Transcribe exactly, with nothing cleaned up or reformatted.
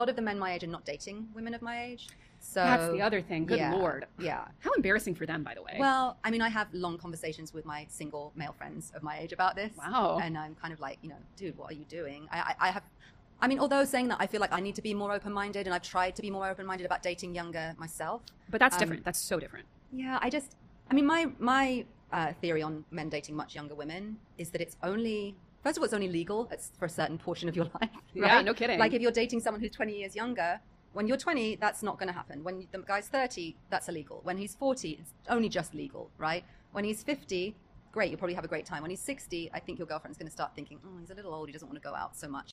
lot of the men my age are not dating women of my age. So that's the other thing. Good yeah, Lord. Yeah. How embarrassing for them, by the way. Well, I mean, I have long conversations with my single male friends of my age about this. Wow. And I'm kind of like, you know, dude, what are you doing? I, I, I have, I mean, although saying that, I feel like I need to be more open-minded, and I've tried to be more open-minded about dating younger myself. But that's um, different. That's so different. Yeah, I just, I mean, my my uh, theory on men dating much younger women is that it's only, first of all, it's only legal it's for a certain portion of your life. Right? Yeah, no kidding. Like if you're dating someone who's twenty years younger, when you're twenty, that's not going to happen. When the guy's thirty, that's illegal. When he's forty, it's only just legal, right? When he's fifty, great, you'll probably have a great time. When he's sixty, I think your girlfriend's going to start thinking, oh, he's a little old, he doesn't want to go out so much.